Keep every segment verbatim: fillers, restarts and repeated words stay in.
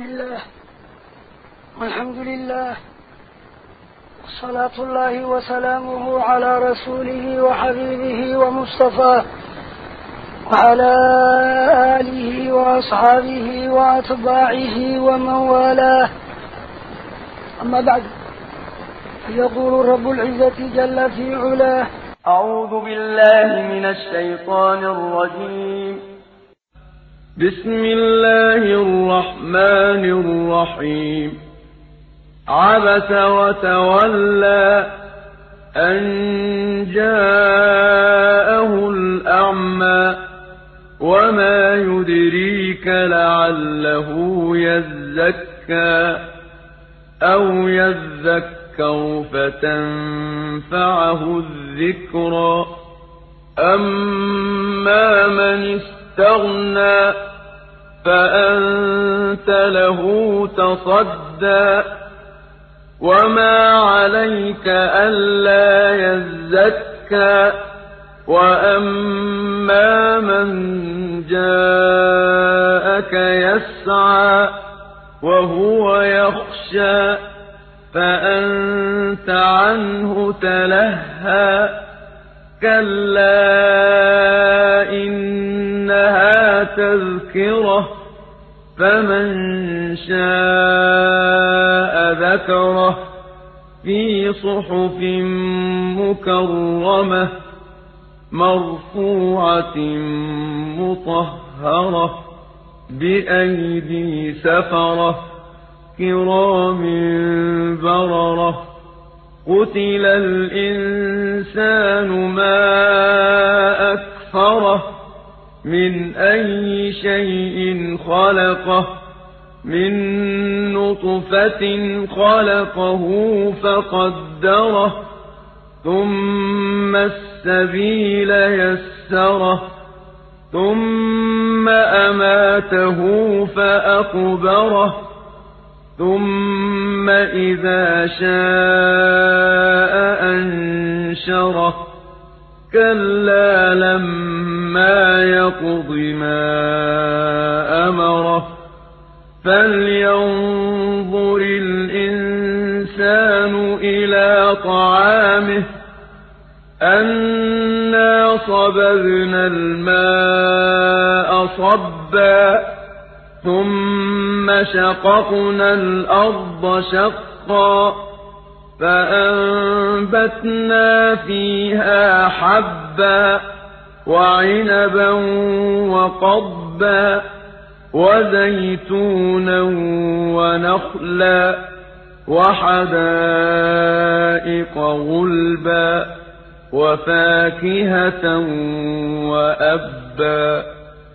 الله والحمد لله صلاة الله وسلامه على رسوله وحبيبه ومصطفاه وعلى آله وأصحابه وأتباعه ومن والاه. أما بعد، يقول رب العزة جل في علاه: أعوذ بالله من الشيطان الرجيم. بسم الله الرحمن الرحيم. عبس وتولى أن جاءه الأعمى وما يدريك لعله يزكى أو يذكر فتنفعه الذكرى. أما من استغنى فأنت له تصدى وما عليك ألا يزكى. وأما من جاءك يسعى وهو يخشى فأنت عنه تلهى. كلا إنها تذكرة فمن شاء ذكره في صحف مكرمة مرفوعة مطهرة بأيدي سفرة كرام بررة. قتل الإنسان ما أكفره من أي شيء خلقه من نطفة خلقه فقدره ثم السبيل يسره ثم أماته فأقبره ثم إذا شاء أنشره. كلا لما يقض ما أمره فلينظر الإنسان إلى طعامه أنا صببنا الماء صبا ثم شققنا الأرض شقا فأنبتنا فيها حبا وعنبا وقضبا وزيتونا ونخلا وحدائق غلبا وفاكهة وأبا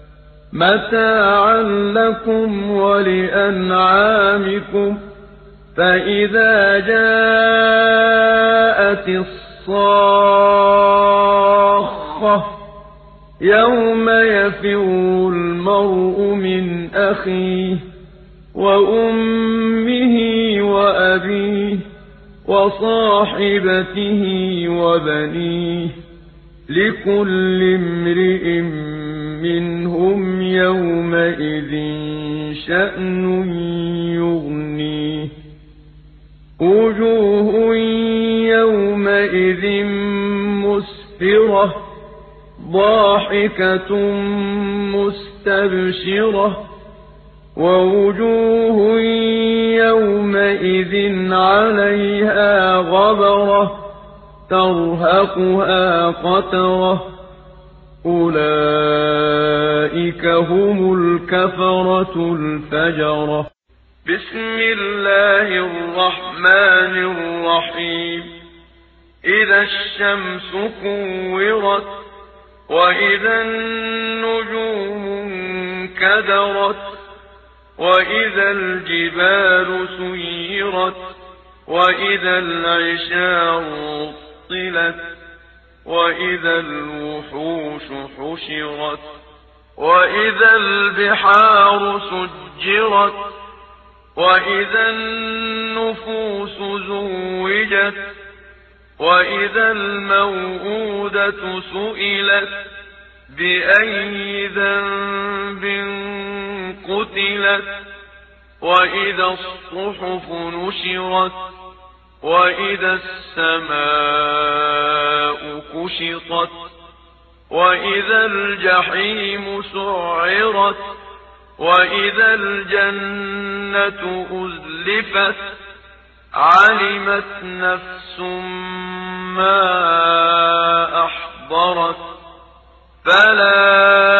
متاعا لكم ولأنعامكم. فإذا جاءت الصاخة يوم يفر المرء من أخيه وأمه وأبيه وصاحبته وبنيه لكل امرئ منهم يومئذ شأن يغنيه. وجوه يومئذ مسفرة ضاحكة مستبشرة ووجوه يومئذ عليها غبرة ترهقها قترة أولئك هم الكفرة الفجرة. بسم الله الرحمن الرحيم. إذا الشمس كورت وإذا النجوم انكدرت وإذا الجبال سيرت وإذا العشار عطلت وإذا الوحوش حشرت وإذا البحار سجرت وإذا النفوس زوجت وإذا الموءودة سئلت بأي ذنب قتلت وإذا الصحف نشرت وإذا السماء كشطت وإذا الجحيم سعرت وإذا الجنة أزلفت علمت نفس ما أحضرت فلا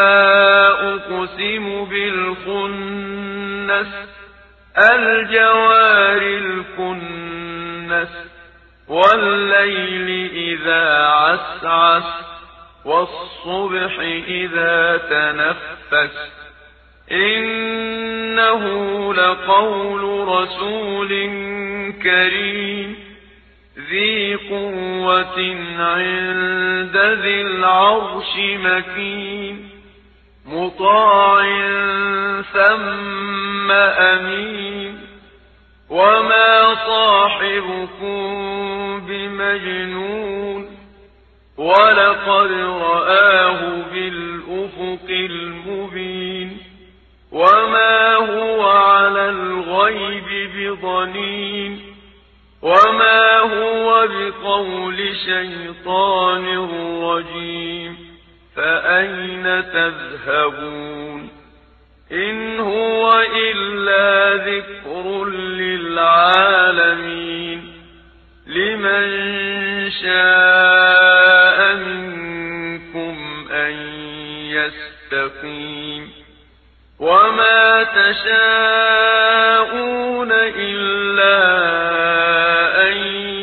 أقسم بالخنس الجوار الكنس والليل إذا عسعس والصبح إذا تنفس إنه لقول رسول كريم ذي قوة عند ذي العرش مكين مطاع ثم أمين وما صاحبكم بمجنون ولقد رآه بالأفق المبين وما هو على الغيب بضنين وما هو بقول شيطان رجيم فأين تذهبون إن هو إلا ذكر للعالمين لمن شاء منكم أن يستقيم وما تشاءون إلا أن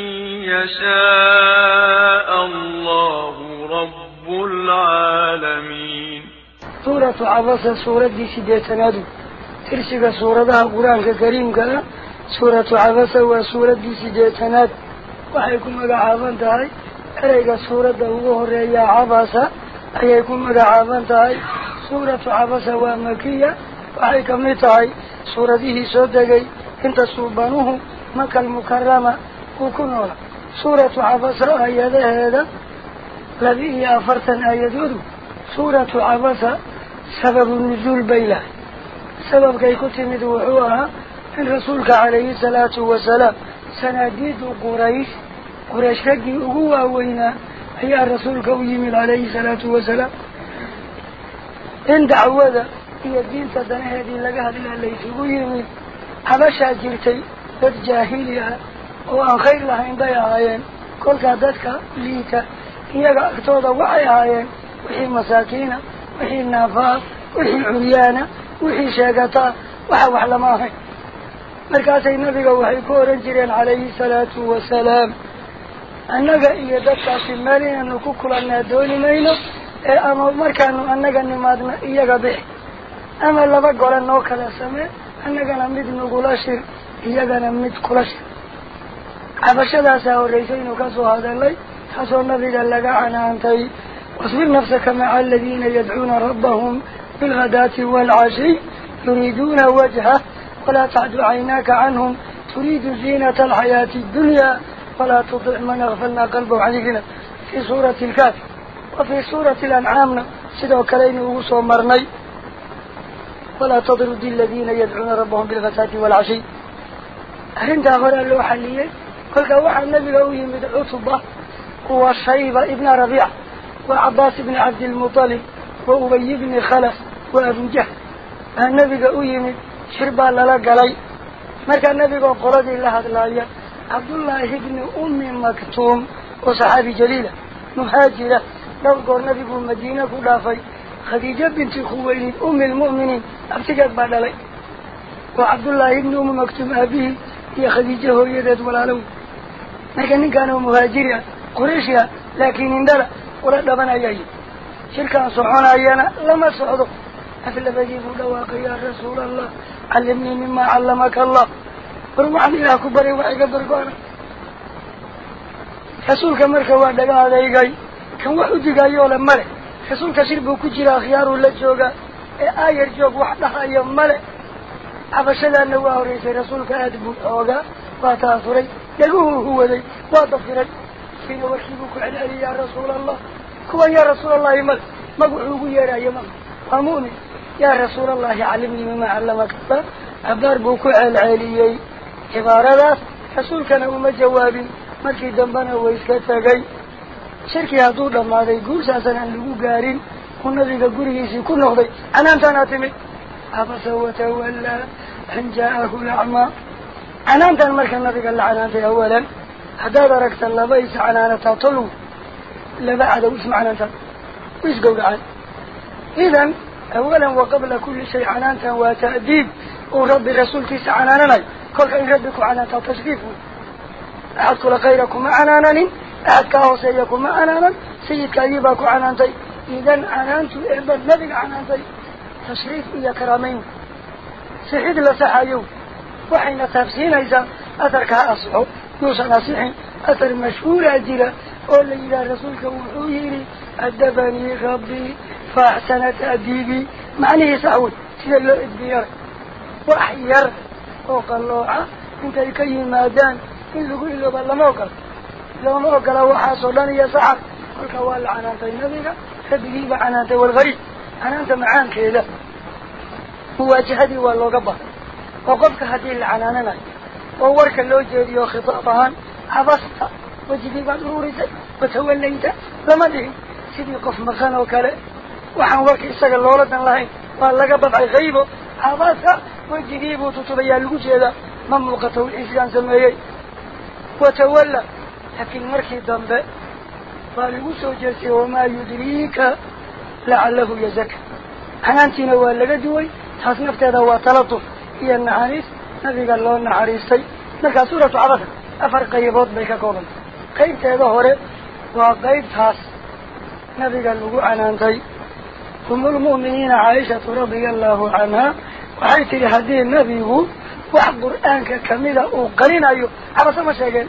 يشاء الله رب العالمين. سورة عبسة سورة دي سيدتنادو ترسك سورة ده القرآن الكريم كلا سورة عبسة وسورة دي سيدتناد وحيكون مقعابان تاي أريك سورة ده هو الرئي عبسة أيكون مقعابان تاي سورة عبسة ومكية وحيكون متاي سورة دي سودة انت سوبانوه مكة المكرمة وكنولا سورة عبسة آيات هذا الذي أفرتن آيات سورة عبسة سبب النزول بيله سبب كي كتمد وحوها إن رسولك عليه الصلاة والسلام سناديد قريش قريش رجي أقوى وينا هي الرسول كويمل عليه الصلاة والسلام إن دعوة هي الدين تدنى هذه لقاها لله اللي تقويمل حبشا جرتي ذات جاهلية وأن خير لها إن ضيعين كل كادتك ليتا هي أكتوضا وعيهاين وحي مساكين وحي النافاق وحي العريانة وحي شاقتا وحي وحلماهي مركاسي النبي وحي كورن جرين عليه الصلاة والسلام أنك إيا دكا في المالين أنه كوكولا دوني مينو أما مركانو أنك نمادنا إيا قبيح أما لبقى لأنه كلا سمي أنك نمد نقولاشر إيا نمد كولاشر عبشدا ساو الرئيسين وكسو هذا اللي حسو النبي قال لك عنا أنتي واصبر نفسك مع الذين يدعون ربهم بالغداة والعشي يريدون وجهه ولا تعد عيناك عنهم تريد زينة الحياة الدنيا ولا تطع من أغفلنا قلبه عن ذكرنا في سورة الكافر وفي سورة الأنعام سيدو كلين ووسو مرني ولا تطرد الذين يدعون ربهم بالغداة والعشي أهرنت أخرى اللوحة اللي قلت وحى النبي قوي من عطبة وشيبة ابن ربيع وعباس بن عبد المطلب وأبي بن خلف وأبو جهل النبي قوي من شربا للا قلي مركا النبي قرد الله الله عبد الله بن أم مكتوم وصحابي جليلة مهاجرة لو قال نبي المدينة كلافي خديجة بنت خويلد أم المؤمنين أبتقت بعد لي وعبد الله بن أم مكتوم أبيه هي خديجة هو يدد ولا لو لكن كانوا مهاجرين قريشيا لكن اندلا ولا دبنا جاي شركة صحونا أيانا لما صعدوا أفلا بجيبوا دواقي يا رسول الله علمني مما علمك الله فرمعني إلى كبري وعيق برقانا رسولك مركا وعدقا هذا يقاي كان وحدي قاي ولا ملك رسولك سربوا كجرا خيار ولا جوغا آير جوغ وحدها يوم ملك عبشدا أنه رئيس رسولك أدبوا أوغا واتاثري يقوه هو ذي واتفري حين وكيبك عن علي يا رسول الله كوا يا رسول الله مل مقعوه يا رايما أموني يا رسول الله علمني مما علمك الله عبار بوكو العاليي عبارة رسول كان أم جواب مركي دنبنا ويسكتاقي شركي هدو لما هذا يقول ساسا عن لقو قارين والنبي قريسي كل نغضي أنا أنت ناتمي عبس وتولى أن جاءه الأعمى أنا أنت المركي النبي قال لعنانتي أولا هذا دركت الله بيس عنانتا طلو لبعد واسمعنا أنت ويش قول عن إذن أولا وقبل كل شيء عنانتا وتأديب ورب رسول تيس عنانني كل إن ربك عنانتا تشريفه أحد كل خيركم عنانني أحد كاوسيكم عنانا سيد كايباك عنانتي إذن عنانتو إعباد نبي عنانتي تشريف إيا كرامين سحيد لسحايو وحين تفسين إذا أثركها أصحو يوسى نصيحي أثر مشهور أجل قول إلى رسولك وحويري أدبني ربي فأحسن تأديبي معنيه سعود سيد الله إدبير وحير فوق اللوعة انت يكي مادان إن لقوا إلا بالله موقف لو موقف وحاصلاني يا سحر قلت والله عنانتي نبيك فبقيب عنانتي والغريب عنانت معان كذا مواجهتي والله قبه وقفك هذه العنانة وورك اللوجي وخطابها عبست وجدي نورتي وتوليت لما دي سيدي قف مكان وكاله وحن ورك إساق اللولة الله والله قبض غيبه عبست وجدي وتتبيا الوجه مملكته الإسلام سميه وتولى لكن مركي ضمبه فالوسو جلسي وما يدريك لعله يزكى عنانتنا ولا دوي تصنفت هذا وطلطف هي النعاريس نبي قال الله النعاريسي نلقى سورة عبثة أفرق قيبات بيك كوبا قيبت هذا هوري وقيبت هاس نبي قال له عنانتي هم المؤمنين عائشة رضي الله عنها وحيث لهذه النبي هو وحق قرآنك كميدة وقرين أيوه عبثة ما شاكل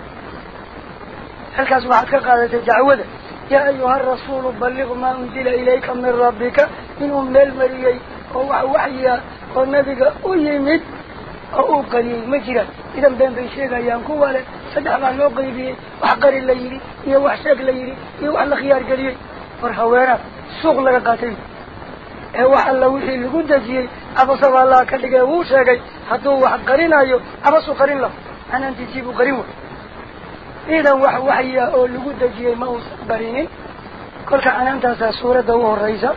هل كان سبحانك قادة تعوذ يا أيها الرسول بلغ ما أنزل إليك من ربك من أم المريي ووحيا والنبي أيمد أو قليل مجرى إذا بين بيشيك أيام كوالا سدح مع الوقي به وحقر الليلي يا وحشاك الليلي يا وحل خيار قليل فرحوانا سوق لك قاتل هو حل وحي اللي قد جيه أبصر الله كاللقاء وشاكي حتى هو حقرين أيو أبصر قرين له أنا أنت تجيبه قريبه إذا وحي أو اللي قد جيه ما هو قرينين كل كان أنت سورة دوه الرئيسة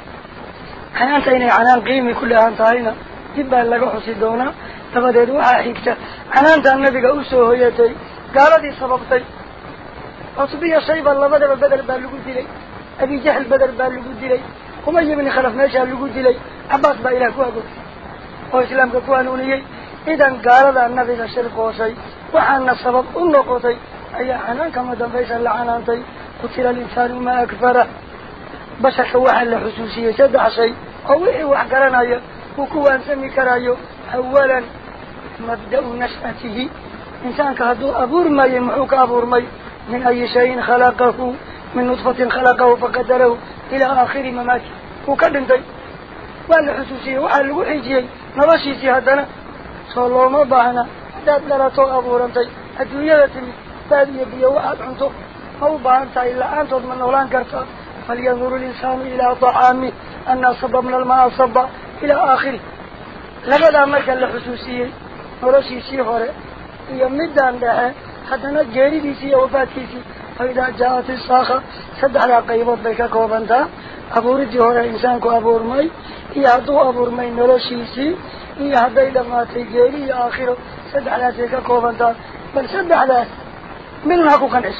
أنت إني عنان قيمي كلها أنت هنا جبا لك حسيدونا تبدأ وحا حكتا أنت النبي قوسه هيتي قال دي سببتي أصبي شيبا الله بدل بدل باللقود لي أبي جهل بدل باللقود لي وما يبني خلف ماشا اللقود لي عباس با إله كواكو وإسلام كوانوني إذن قال النبي الشرق وشي وحانا السبب النقطي أي عنان كما دنفيس اللعنانتي قتل الإنسان ما أكفره بشك وحل حسوسية سدع شيء أو إيه وحقرنا وكوان سمي كرايو أولا مبدأ نشأته إنسان كهدو أبور مي يمحوك أبور مي من أي شيء خلقه من نطفة خلقه فقدره إلى آخر مماته وكذن دي وحل حسوسية وحل وحيجي نرشيسي هدنا صلى الله مباهنا داد لراتو أبورا دي الدنيا لتمي داد يبي وحد عنده أو باهنتا إلا أنت من أولان كرتا فلينظر الإنسان إلى طعامه أن صببنا الماء صبا إلى آخره لبدا مركا لحسوسية ورشيسي هوري يمدان دعا حتى نجاري ديسي وفاتيسي فإذا جاءت الصاخة سدح على قيبات بيكا كوبانتا أبور جهوري إنسانكو أبور مي يهدو أبور مي نرشيسي يهدو إلى ما تجاري آخره سدح على بيكا كوبانتا بل سدح على من حقوقا عيسى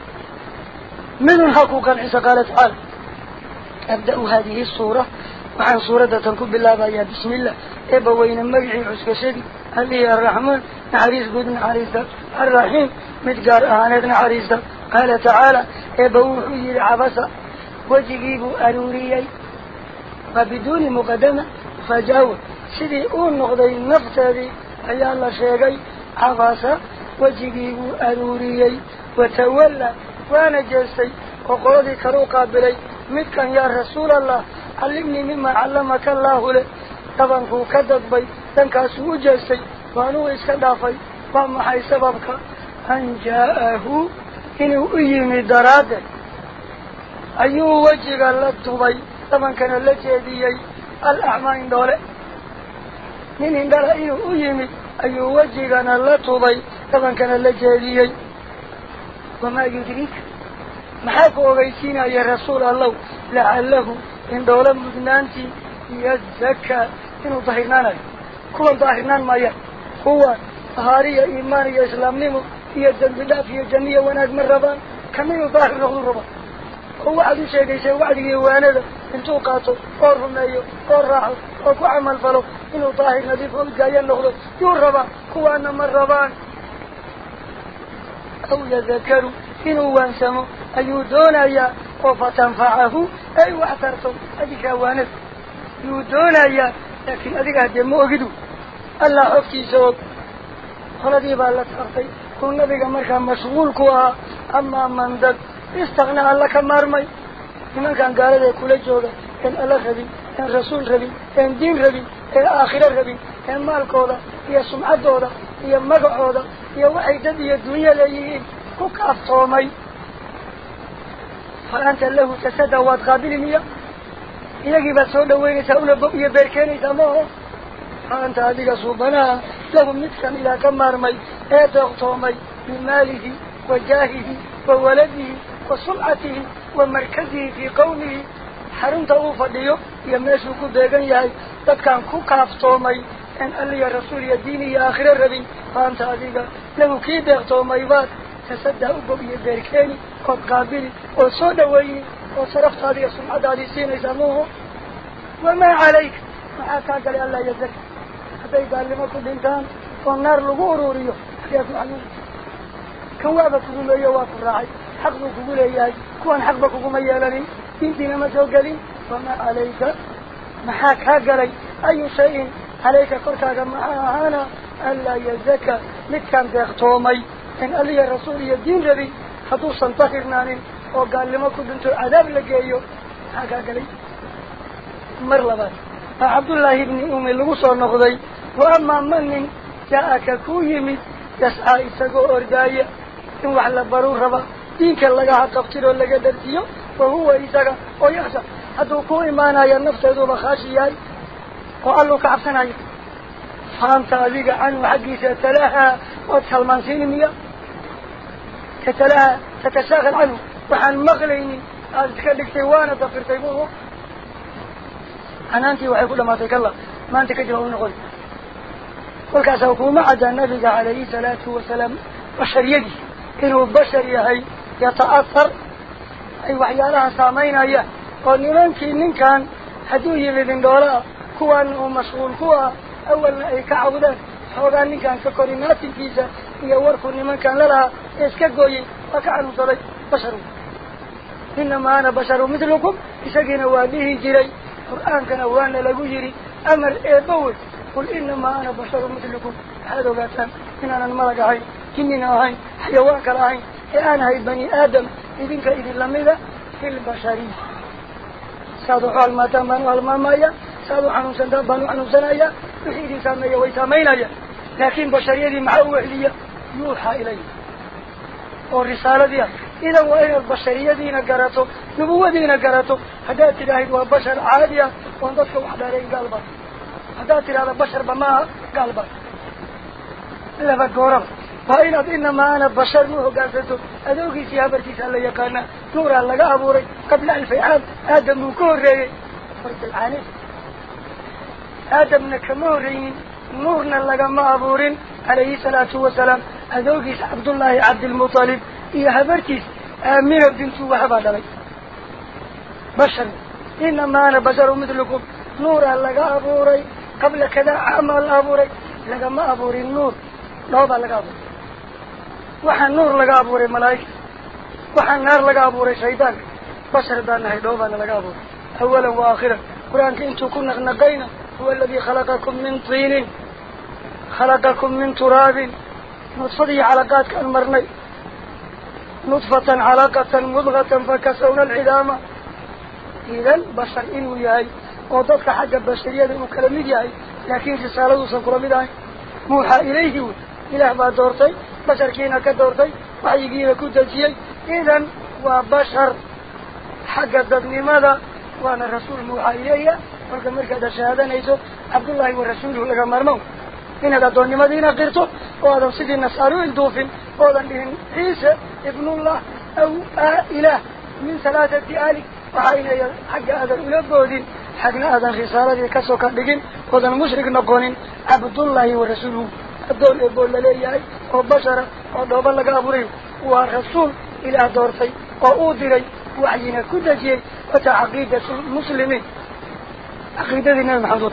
من حقوقا عيسى قال تعالى أبدأ هذه الصورة وعن صورة تنكب بالله بأيها بسم الله إبوين مجعي عسك سيدي اللي الرحمن نحريس قد نحريسة الرحيم متقار أهانات نحريسة قال تعالى إبوحي العبسة وجيبوا أنوريي وبدون مقدمة فجاوة سيدي أون نقضي النفط هذه أي الله شيقي عبسة وجيبوا أنوريي وتولى وانا جلسي وقلدي كروقا بلي متكن يا رسول الله علمني مما علمك الله له طبعا هو كدد بي تنكاسو جلسي وانو اسكدافي وما حي سببك أن جاءه إنه أيمي دراده أيو وجه اللطبي طبعا كان اللجهدي الأعمين دولة من إن رأيه أيمي أي وجهنا لا تضي طبعا كان لجاليي وما يدريك محاك وغيسينا يا رسول الله لعله إن دولة مدنانتي يزكى إنه ظهرنانا كون ظهرنان ما يه هو طهارية إيمانية إسلام نمو هي الذنب الله في الجنية وناك من ربان كمين ظاهر نغض الربان هو عدو شيء شيء وعد يوانا انتو قاتو قر رميو قر راحو وكو عمل فلو إنه ظاهر نظيف ومجايا نغض يور ربان هو أن من ربان أو يذكروا إنه وانسموا أيودون أيا وفتنفعه أي واحترتم أديك وانا يودون أيا لكن أديك هدي موجدو الله حفتي سوق خلدي بالله تغطي كون نبيك مركا مشغول كوا أما من ذك استغنى الله كمارمي لمن كان قال ذي كل جوده كان الله ربي كان رسول ربي كان دين ربي كان آخرة ربي كان مال كودا هي سمعة دودا هي مقعودا هي وحيدة هي الدنيا ليين كوكاف طومي فأنت له تسدى واتقابل مياه إلى بسولة وين سأولة بقية بركاني سماه فأنت هذه صوبنا له مثلا إلى كمارمي هذا طومي بماله وجاهه وولده وسمعته ومركزه في قومه حرمت أوفديه يمسك بيجان ياي تكان كوكاف طومي أن قال يا رسول يا ديني يا آخر الربي فأنت هذه له كيد طومي بات تصدق بقية بركاني وقابل وصودا وين وصرفت هذه السمعة هذه سين يسموه وما عليك معك قال الله يزكى حتى قال لما كنت انتان والنار لغوروريه يا عنه كوابك كما يواك الراعي حقك كقول إياي كون حقك كما يالني انتنا ما توقلي وما عليك محاك هاقلي أي شيء عليك كركاك معانا ألا يزكى لكان تيختومي إن قال لي الرسول يدين ربي حدوثا طهرنانين وقال لما كنت انتو عذاب لقيو حاكا قلي مرلبات عبد الله بن أمي الغصر نقضي وأما من جاءك كويمي يسعى إساقو أردايا إن وحلا برور ربا دينك اللقاها قبتر ولقا درتيو وهو إساقا ويخشى حدو كو إيمانا ينفت يدو بخاشياي وقالوا كعبسنا فانت أذيك عنه حقي ستلاها وتسلمان سينمية كتلاها تتشاغل عنه وحن مغليني أذكرك تيوانا تفرتيبوه أنا أنت وحيقول ما تكلا ما أنت كجرون نقول والكاسوكو ما عدا النبي عليه الصلاة والسلام بشر يدي إنه بشر يهي يتأثر أي وحيالها سامين أيه ونمانك من كان حدوه من دولا كوا أنه مشغول كوا أول أي كعودان حوغان من كان ككورينات الفيزا يوركو نمان كان لها إسكاقوي وكعنوا صلي بشر إنما أنا بشر مثلكم إساقنا وابيه جري القرآن كان وانا لقو جري أمر إيبوي قل إنما أنا بشر مثلكم هذا قاتان إن أنا الملك هاي كمينا هاي حيوانك هاي أنا هاي بني آدم إذنك إذن لماذا في البشري سادوا حال ما تنبانوا المامايا سادوا عنو سندان بانوا عنو سنايا وحيدي سامية ويتامينايا لكن بشرية معه إلي يوحى إلي والرسالة دي إذا وإن البشرية دينا قرأته نبوة دينا قرأته حدات الهيد وبشر عادية وانضطك وحدارين قلبا حدات هذا بشر بما قلبا إلا بقورم فإن إنما أنا بشر نوه قاسته أدوكي سيابرتي سألا يقانا نورا لقى أبوري قبل ألف عام آدم نكوري فرد العانف آدم نكمورين نورنا لقى ما أبورين عليه الصلاة والسلام أدوكي عبد الله عبد المطالب إيا هبرتي آمينة بنت وحبا لي بشر إنما أنا بشر مثلكم نورا لقى أبوري قبل كذا عمل أبوري لقى ما أبوري النور نوبا لقى أبوري وحن نور لقى أبوري ملايك وحن نار لقى أبوري شيطان بشر دانا هيدوبا لقى أبوري أولا وآخرا قرآن كنتو كنا نقينا هو الذي خلقكم من طين خلقكم من تراب نطفة علاقات كالمرني نطفة علاقة مضغة فكسونا العظام إذن بشر إنو ياي وضدك حاجة بشرية وكلمي ياي لكن رسالة سنقر مداي موحى إليه إله بعد دورتي بشر كينا كدورتي وحيقينا كدتي إذن وبشر حاجة ضدني ماذا وانا الرسول موحى إليه ولكن مركز الشهادة نيسو عبد الله ورسوله لك مرمو إن هذا دون مدينة قرته وهذا سيدي النصارى الدوفين وهذا بهم عيسى ابن الله أو آه إله من ثلاثة آل وحين حق هذا الأولاد حقنا هذا الخسارة كسوكا بجن وهذا المشرك نقولين عبد الله ورسوله الدول يقول لي وبشر ودوب لك أبوري ورسول إلى دورتي وأودري وحينا كل شيء وتعقيدة المسلمين عقيدة دينا محمود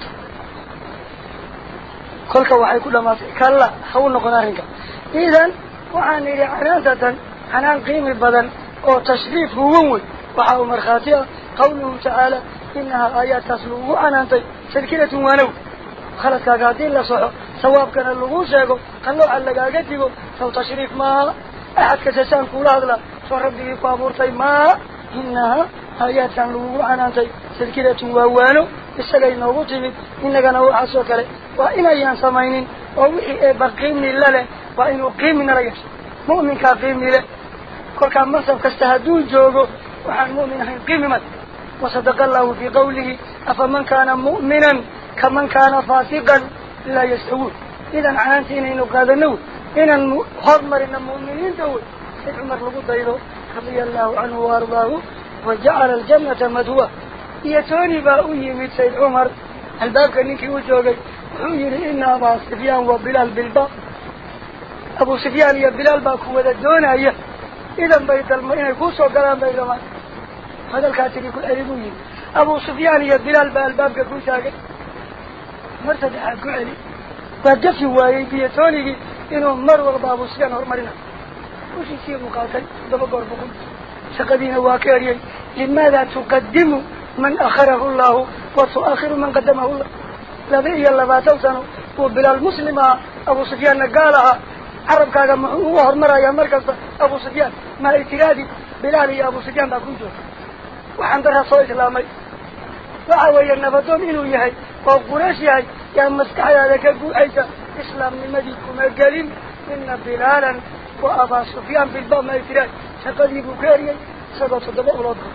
كلك وحي كل ما كلا حول نقنارك إذن وعني عنادة عنان قيم البدن أو تشريف هو وحاو مرخاتها قوله تعالى إنها آيات تسلوه عنانتي سلكلة وانو خلت كاقاتين لصحو سواب كان اللغوش يقول قالوا على لقاقتي سو تشريف ما أحد كسسان كولا هذا فربي قابورتي ما إنها آيات تسلوه عنانتي سلكلة وانو السلين وغطمت إنك نوع سوكري وإن أيان سمينين ووحي بقيمني لله وإن أقيمنا رجل مؤمن كقيمني له كل كان مصر كاستهدون جوجو وحن مؤمن هين قيمة وصدق الله في قوله أفمن كان مؤمنا كمن كان فاسقا لا يستوون إذا عنانتين إنه قاد النور إن حرمر إن المؤمنين دول سيد عمر لقود أيضا رضي الله عنه وارضاه وجعل الجنة مدوى يتوني باؤي من سيد عمر الباب كان يكي وجوغي ويري إن أبا سفيان وبلال بالباب أبو سفيان يا بلال باكو وددونا إياه إذا بيت المئين يكوسوا قلان بيت المئين هذا الكاتب يقول أريبوني أبو سفيان يا بلال بالباب كون شاقل مرتد حقو علي فقفي وايي بيتوني إنه مروا بابو سفيان هرمرنا وش يصير مقاتل دبا قربكم شقدين واكاريا لماذا تقدم من أخره الله وتؤخر من قدمه الله لذي يلا باتوسنوا وبلال مسلمة أبو سفيان قالها عرب كاغا هو هرمرا يا مركز أبو سفيان ما اعتراضي بلال يا أبو سفيان باكونتو وحمد رسول إسلامي وعوي النبضون إنو يهي وقراش يهي يا مسكحي هذا كبو عيسى إسلام لمديكم القليل إن بلالا وأبا سفيان بالباب ما اعتراضي سقدي بكاريا سبب صدباء الأضغط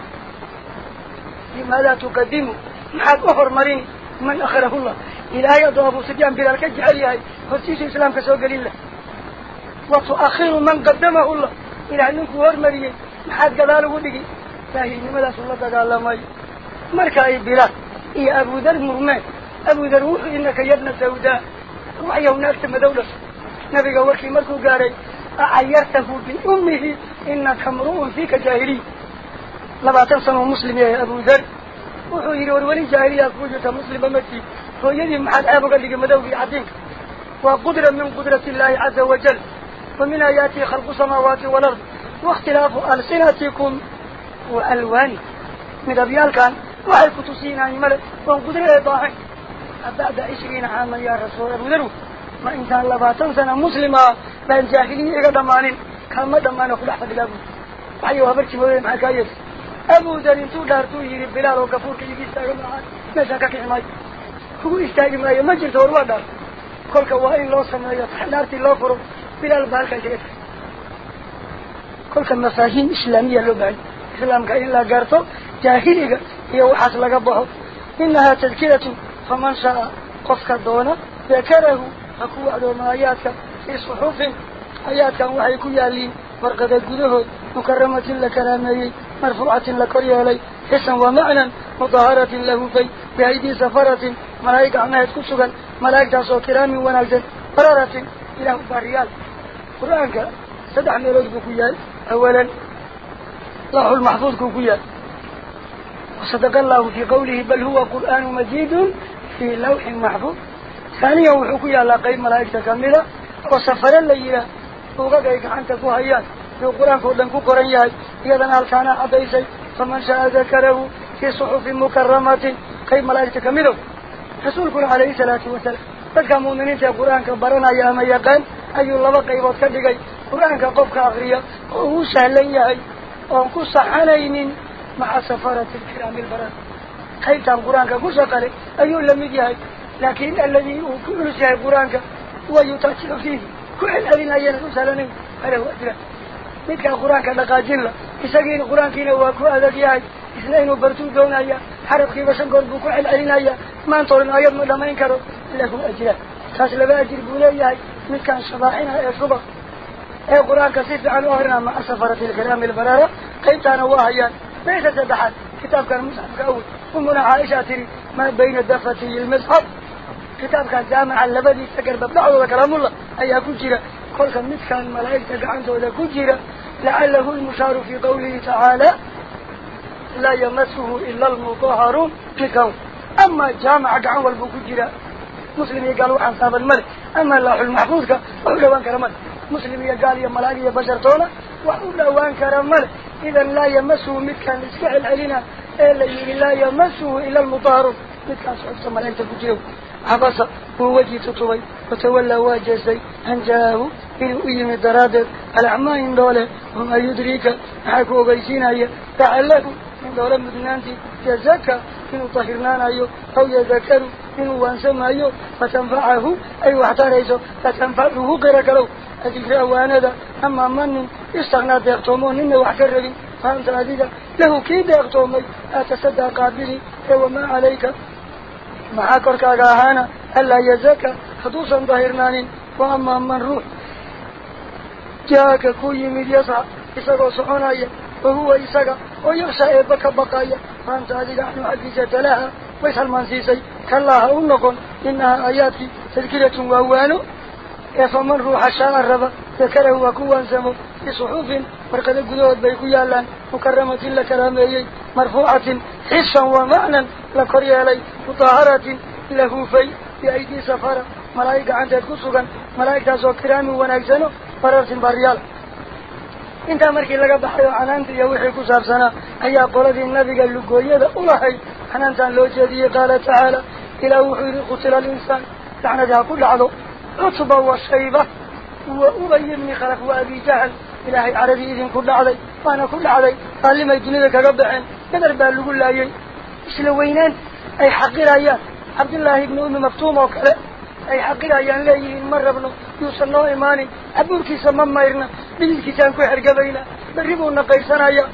لماذا تقدموا محاك أخر مرين من أخره الله إلى يضع أبو سفيان بلال كجعل يهي خصيص الإسلام كسوق لله وتؤخر من قدمه الله إلى أنك هرمري محاد قداله لك فهي لماذا صلى الله عليه مركا أي بلاد إيه أبو ذر مرمان أبو ذر وحي إنك يبنى سوداء وحي هناك تم دولة نبي قولك مركو قاري أعيرته بأمه إنك امرؤ فيك جاهلي لبا تنصنوا مسلم يا أبو ذر وحي ولي جاهلية فوجة مسلم مكي فيدي محاد أبو قال لك مدوي عدينك وقدرة من قدرة الله عز وجل ومن آياته خلق السماوات والأرض واختلاف ألسنتكم وألوانكم من أبيال كان وحي كتسينا يملك وانقدر إضاحي بعد عشرين عاما يا رسول أبو ذر ما إنسان لباتن سنة مسلمة بين جاهلية قدمانين كان ما دمانا خلح فدلابه وحي وهبرتي مولي معك آيات أبو ذر انتو دارتو يري بلال وكفور كي يستاقم معاك نشاكك حماي هو يستاقم معايا مجلس وروا دار كل كوائن لو سمعي تحلارتي لو فرم بلال بالك جيت كل كمفاهيم إسلامية لو بعد إسلام كإلا قرطو جاهلية هي وحاس لقبه إنها تذكرة فمن شاء قفك الدونة ذكره أكو عدوم آياتك في صحف آياتك وحي كيالي ورقد الجدهد مكرمة لكرامي مرفوعة لكريالي حسن ومعنى مظاهرة له في بأيدي سفرة ملايك عنها تكسوغا ملايك تاسو كرامي ونالجد برارة إلى بريال قرآنك سدع ميلود كوكيال أولا لوح المحفوظ كوكيال وصدق الله في قوله بل هو قرآن مجيد في لوح محفوظ ثانيا وحكي على قيم ملائكة كاملة وسفر الليلة وقاقيك عنك كوهيان في القرآن كودن كوكريان إذن ألكان عبيسي فمن شاء ذكره في صحف مكرمة قيم ملائكة كاملة رسولكم عليه الصلاة والسلام تلك مؤمنين في القرآن كبرنا يا من يقان أي الله قيبات كدقي قرآن كقفك أغرية وهو سهلين يهي وانكو صحانين مع سفارة الكرام البرد خيطان القرآن كقوشة قري أي لم يجيهي لكن الذي كل شيء القرآن ويتأثر فيه كل الذين ينسوا سلنين هذا هو أدرى مثل القرآن كدقاجين له إساقين القرآن كينا وكو أذكيهي إسلين وبرتو دونايا حرب كيف شنقول بكل علينا يا ما نطول آيات ما ما ينكروا إلا هو أجره تاس لبا أجر بوليه من كان صباحنا صبح أي قرآن كثير عن أهرنا مع سفرة الكرام البرارة قيمتنا واهيا ليس تدحل كتاب كان مصحف أول أمنا عائشة تري ما بين الدفتي المصحف كتاب كان جامع اللبدي سكر ببلعه كلام الله أي كجرة كل كان مثل كان ملائكة عنده ولا كجرة لعله المشار في قوله تعالى لا يمسه إلا المطهرون ككون أما جامع عن والبكجرة مسلم يقالوا عن صاحب الملك أما الله المحفوظ وحلوان كرمان مسلم يقال يا ملائكة بشر طولة وحلوان كرمان إذا لا يمسه مثل إسكاعل علينا لا يمسه إلا المطهرون مثل صحبة ملائكة كجرة عبس ووجه تطوي وتولى واجسي أن جاءه إنه إيم درادر الأعمال دولة وما يدريك حكوا بيسينا هي تعلقوا من دولة مدنانتي يزكى إنه طهرنانا أيو أو يذكروا إنه وانسما أيو فتنفعه أي واحتريسه فتنفعه قرق له أذكره وانا ذا أما من استغنى ديقتومون إنه وحكربي فهمت هذه له كيد يقتومي أتصدى قابلي وما عليك معاكر كاغاهانا ألا يزكى خصوصا ظاهرنان وأما من روح جاءك كوي من يسعى إساقو سعونايا وهو إساقا ويغشى إبكا بقايا فأنت هذه نحن حديثة لها ويسهل منسيسي كالله أنكم إنها آياتي تذكرة وهوانو فمن روح الشاء الربا ذكره وكوا سمو في صحوف مرقد القدود بيكو يالان مكرمة لكرامي مرفوعة حسا ومعنى لكريا لي مطهرة له في بأيدي سفارة ملائكة عند الكسوغا ملائكة سوكرامي ونكسنو فرارس بريال انت مركي لك بحيو عنانت يوحي كساب سنة أي قولد النبي قال لقوية أولهي عنانتان لو جدي قال تعالى إلى وحي قتل الإنسان لعنتها كل عضو عصبة وشيبة وأبي بن خلف وأبي جهل إلهي عربي إذن كل علي وأنا كل علي قال لي ما يدني لك ربعين قدر بالقول لي إسلوينان أي حقير أيان عبد الله بن أم مفتوم وكلا أي حقير أيان ليه مرة ابنه يوصل إيماني أبوركي سمم مايرنا بالكتان كو حرق بينا بربونا قيسنا أيان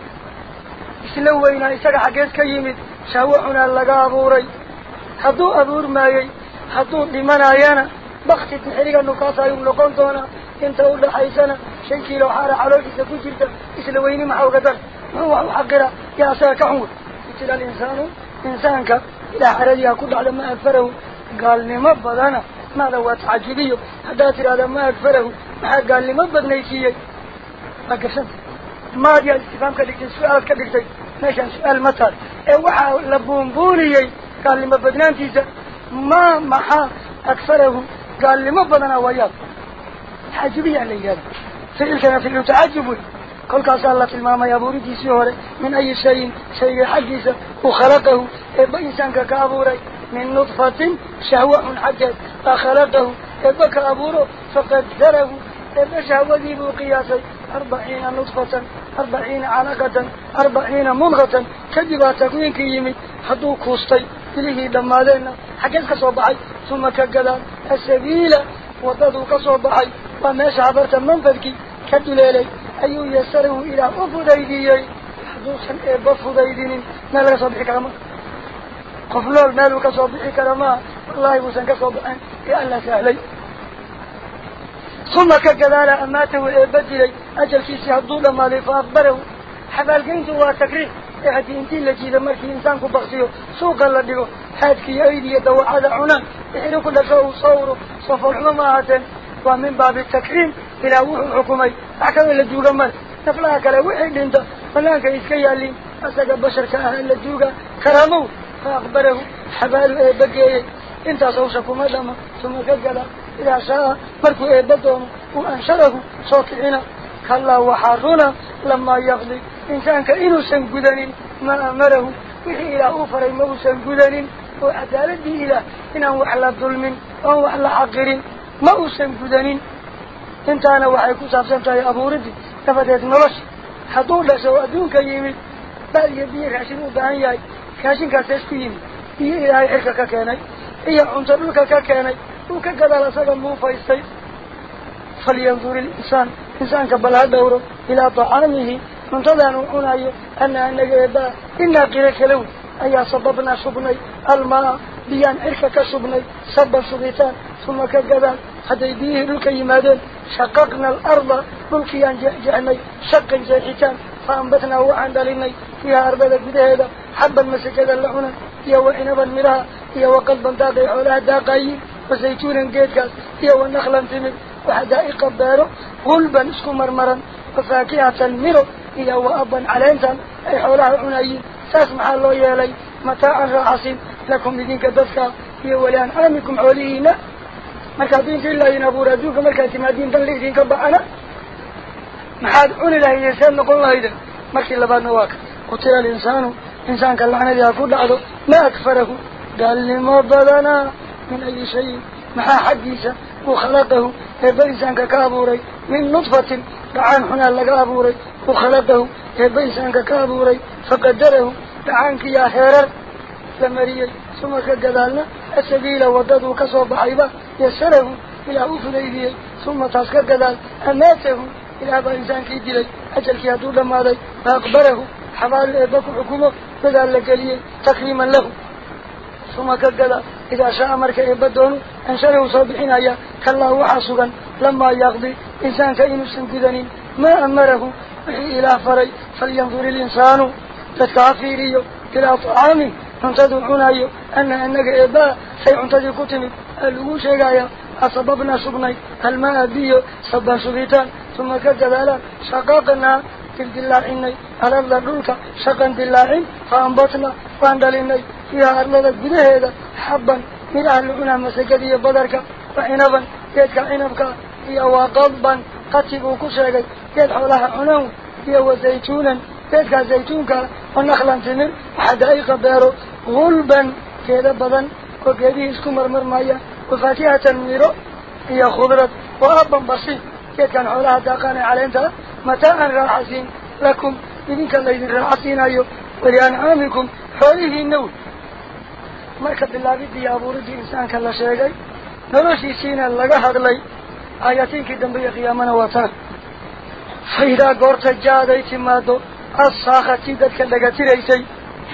إسلوينا إساق حقيس كيمد شاوحنا لقى أبوري حدو أبور مايي حدو لمن أيانا بختي تحرق النقاطة يوم لقنطونا انت أولا حيسانا شن كيلو حارة علوكي سكوشيرتا إسلويني محاو قدر هو حقيرا يا ساك عمود قتل الإنسان إنسانك إلى حرجها كل على ما أكفره قال لي ما بدنا ماذا هو تعجبيه حداتي على ما أكفره قال لي ما بدنا يشيء ما كسنت ما دي الاستفهام كدكتين سؤال كدكتين ماشان سؤال مثال اوحا لبونبوني قال لي ما بدنا انتيزا ما محا أكفره قال لي ما بدنا وياك تعجبيه علي هذا فعل كان فعل تعجبه كل كاس الله في الماما يابوري دي سيوري من أي شيء شيء حديثة وخلقه إبا إنسان كابوري من نطفة شهوة حجت فخلقه إبا كابوره فقدره إبا شهوة ذي بقياسي أربعين نطفة أربعين علقة أربعين منغة كذبا تكوين كيمي حدو كوستي إليه لما لنا حجت كصوبعي ثم كقلان السبيل وضدو كصوبعي وما شعبرت منفذكي كدلالي أيو يسره إلى أفضيدي حدوثا بفضيدين ما لا صبحي كرما قفلول مالو كصبحي كرما والله موسى كصبحان يا الله سهلي ثم كقلال أماته إبدلي أجل كيسي حدو لما لي فأخبره حبال قينته وتكريم يحدي انتي اللي إذا مركي إنسانكو بغسيه سوقا لديه حادكي أيدي يدو على عنان يحيرو كل شو صوره صفر حمامات ومن باب التكريم إلى وحو الحكومي أحكام اللي جوغا مال نفلها كلا وحيد انت فلانك إسكي اللي أساق بشر كأهل اللي جوغا كرامو فأخبره حبال بقية انت صوشكو مدama ثم قال إذا شاء مركو إبدهم وأنشره صوتعنا كلا وحارنا لما يغلي إنسان كإنو سنقدن ما أمره وحي إلى أوفر إمه سنقدن وعدالة إلى إنه وحلا ظلم أو وحلا حقر ما سنقدن انت أنا وحيكو سابسنتا يا أبو ردي تفتت نرش حطول لسوا أدونك يمي بل يبير عشان ودانياي كاشين كاسسكو يمي هي إلهي حركك كاني هي عنصرك كاني وكقد على سقم مو فايستي فلينظر الإنسان إنسان كبلها دوره إلى طعامه منتظر نقول أن أنك إبا إنا قريك له أي صببنا شبني الماء بيان عركة كشبني صب شبيتان ثم كجبال حتى يبيه الكيمادين شققنا الأرض ملكيان جعني شق زيحتان فأنبتنا وعند لني فيها أربعة بدهدا حبا مسكدا لعنا يا وعنبا مرها يا وقلبا داقي حولها داقي وزيتونا جيدكاس يا ونخلا تمد وحدائق بارو غلبا اسكو مرمرا وفاكهة المرو يا وأبا علينتا أي حولها عنايين ساسمح الله يالي متاعا راحسين لكم بدينك دفكا يا وليان عامكم حولينا مركاتين كلا ينبو رجوك مركاتي مادين دلقين كبعنا محاد عوني له يسان نقول الله إذن مركي لبعض نواك قتل الإنسان إنسان كاللعنة يقول لعضو ما أكفره قال لي مبادنا من أي شيء محا حديثة وخلقه يبا إنسان كابوري من نطفة دعان حنا لقابوري وخلقه يبا إنسان كابوري فقدره دعانك يا هيرر لمريي ثم كقدالنا السبيل ودده كصوب حيبة يسره إلى أفليه ثم تاسك قدال أماته إلى أبا إنسان كيدلي أجل كيادو لما ذي فأقبره حمال إباك حكومة بدال لقليه تكريما له ثم كقدال إذا شاء مرك إبادون أنشره صابحين أيا كالله وحاسقا لما يقضي إنسان كإنو سنكذنين ما أمره إلى فري فلينظر الإنسان تتكافيريه إلى طعامه انتدعون أيه أن أنك إباء سيعنتدي كتمي الأول شيئا أصببنا شبني الماء بيه صبا شبيتان ثم كذبالا شقاقنا تلك اللاعيني على الضرورك شقا دلاعين فأنبطنا فاندليني فيها أرلدك بدهيدا حبا من أهلنا مسكدي بدرك وعنبا يدك عنبك هي وقضبا قتبوا كشاقي يدحولها عنو هي وزيتونا يدك زيتونك ونخلا تمر وحدائق بيرو غلبا كذا بدن وكذي اسكو مرمر مايا وفاكهة ميرو هي خضرة وأبا بسيط كان حولها داقاني عليها متاعا راحسين لكم إذنك الذين راحسين أيو ولأنعامكم حوله النول مركب الله بدي أبو رجي إنسان كلا شيئا نرشي سينا لغا هدلي آياتين كدن بي قيامنا وطان فإذا قرت جاديت مادو الصاخة تيدت كاللغة ريسي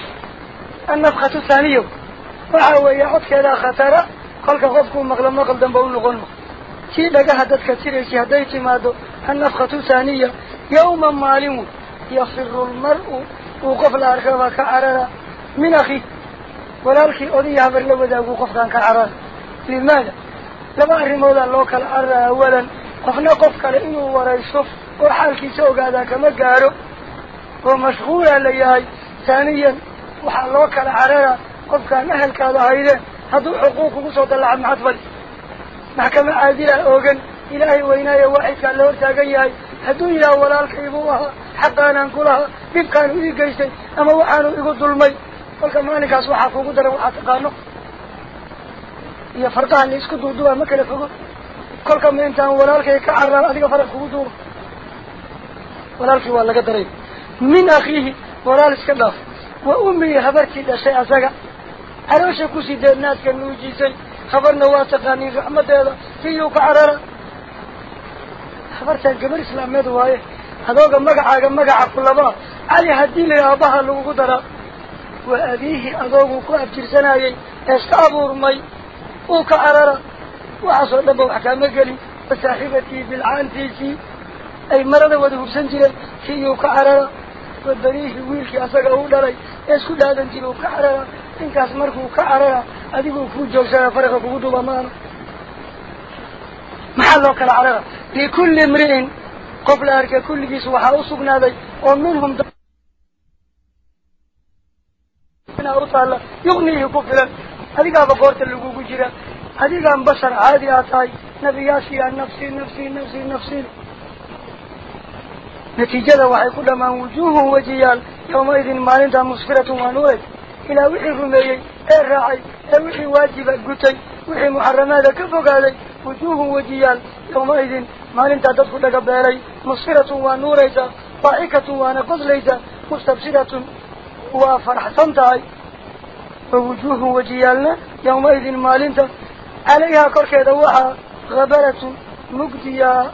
النفخة الثانية وحاوة يعود كذا خطرة قلق غفكم مغلم مغل دنبون لغنه تي لغا هدت كتيريسي هديت مادو النفخة الثانية يوما مالم يفر المرء وقف الأركبة كعرارة من أخي ولكن أولي عبر لبدا وقف كان كعرارة لماذا؟ لما أرمولا اللوك الأرى أولا قفنا قفك لإنه وريشوف وحالكي سوق هذا كما قارو ومشغولا ليهاي ثانيا وحالوك العرارة قفك نهل كذا هيدا هدو حقوق وصوت اللعب معطفل محكمة عادلة أوغن إلهي وإنايا واحد كان له ارتاقياي هدو إلى ولا الكيبوها حقانا نقولها بيبكانوا إيقايسي أما وحانوا إيقودوا المي والكمانك أصوحا فوقو دروا حتقانو يا فرقها اللي يسكو دودوا مكلا فوقو كل كم انتان ولا الكي كعران أديك فرق فوقو دور ولا الكي ولا قدرين من أخيه ولا الاسكداف وأمي خبرتي دا شيء أساقا عروشة كوسي دا الناس كانوا يجيسي خبرنا واتقاني رحمة هذا فيه كعرارة خبرتها القمر إسلامي دوايه هذا مقعا مقعا كل با علي هدي لي أباها لو قدرا وأبيه أذوق كأبتر سنايي استعبوا رمي وكعرارة وعصر لبا وحكام قلي وصاحبتي بالعانتيسي أي مرضى وده بسنجل فيه كعرارة والدريه ويلكي أساقه لري اسكو هذا انتلو كعرارة إنك أسمركو كعرارة أديكو فوجو سنة فرقه فوجو بمانا محلو كالعرارة لكل امرئ قبل أركا كل جيس وحاوصقنا ذي ومنهم دعنا أرطال يغنيه كفلا هذه قابا قورت اللقوق جيرا هذه قام بشر عادي آتاي نبياسي عن نفسي نفسي نفسي نفسي نتيجة وحي كل ما وجوه وجيال يومئذ مالنتا مسفرة ونورت إلى وحي رميي الرعي وحي واجب قتي وحي محرمات كفق علي وجوه وجيال يومئذ مالنتا تدخل قبالي مسفرة ونوريتا ضاحكة ونقضليتا مستبصرة وفرحتنتهي ووجوه وجيالنا يومئذ مالنتا عليها كركة دوحة غبرة مقدية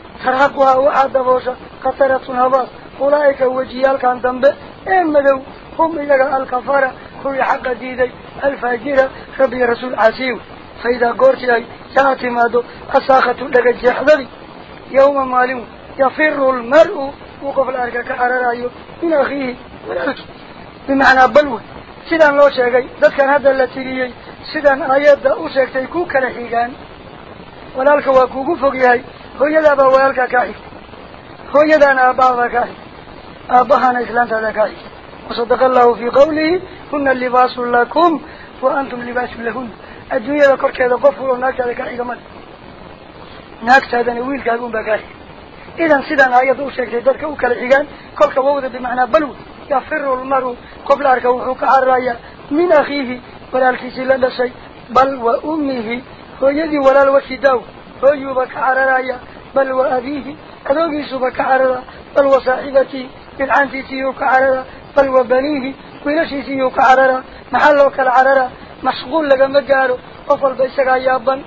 ترهقها وحا دبوشة قطرة هباط أولئك وجيال كان تنبئ إن مدو هم إيجا الكفارة هو حق ديدي الفاجرة ربي رسول عسيو فإذا قرتي أي ساعتي مادو أساخة لك الجحضري يوم ماليو يفر المرء وقف الأركة كأرارايو من أخيه والألك بمعنى بلوه سيدان لو شاقي ذات كان هذا التي سيدان آيات أوشاك تيكوك لحيقان والألك واكوكو فوقياي هو يدابا والألك كاحي هو يدان آباها كاحي آباها إسلام هذا كاحي وصدق الله في قوله هن اللباس لكم وأنتم لباس لهن الدنيا ذكر كذا قفل وناك هذا كاحي كمان ناك هذا نويل كاقون بكاحي إذن سيدان آيات أوشاك تيدرك وكالحيقان كل كووذ بمعنى بلوه يفر المرء قبل أركوه كعرايا من أخيه ولا الكيس لنا شيء بل وأمه هو يدي ولا الوشداو هو يبك عرايا بل وأبيه أدوغي سبك عرايا بل وصاحبتي بالعنتي سيوك عرايا بل وبنيه ونشي سيوك عرايا محلوك العرايا مشغول لك مجاره وفل بيسك عيابا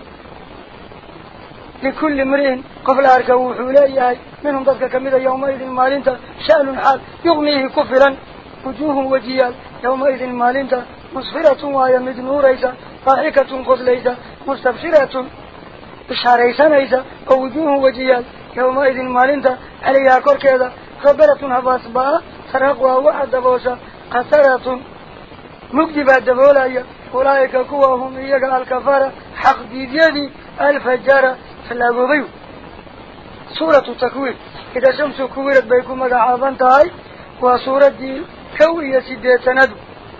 لكل امرئ قبل أركوه حوليه منهم ذلك كمذا يومئذ مالنت شأن حال يغنيه كفرا وجوه وجيال يومئذ مالنت مصفرة ويمد نوريسا ضاحكة قذليسا مستبشرة إشاريسا نيسا ووجوه وجيال يومئذ مالنت عليها كركيدا خبرة هباسباء سرقوا وعد بوسا قسرة مكتبة دبولايا أولئك كواهم إيجا الكفارة حق ديديدي الفجارة فلاقوا سورة التكوير إذا شمس كويرت بيكم مقعابان تاي وسورة دي كوية سيدة ندو